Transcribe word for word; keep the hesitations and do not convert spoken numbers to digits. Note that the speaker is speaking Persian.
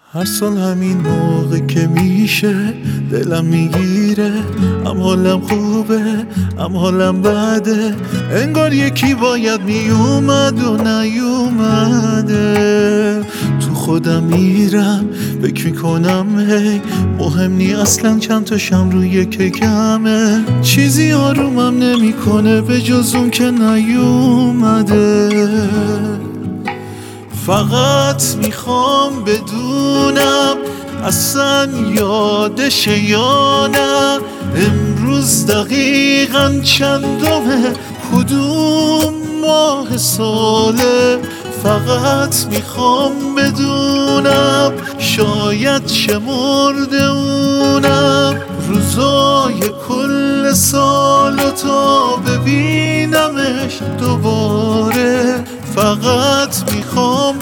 هر سال همین موقع که میشه دلم میگیره، هم حالم خوبه هم حالم بده، انگار یکی باید میومد و نیومده. تو خودم میرم فکر میکنم هی مهم نی اصلا چند تا شم روی که کمه، چیزی آرومم نمیکنه به جز اون که نیومده. فقط میخوام بدونم اصلا یادشه یا نه، امروز دقیقاً چندمه، کدوم ماه ساله. فقط میخوام بدونم شاید شمرده اونم روزای کل سالو تا ببینمش دوباره. فقط میخوام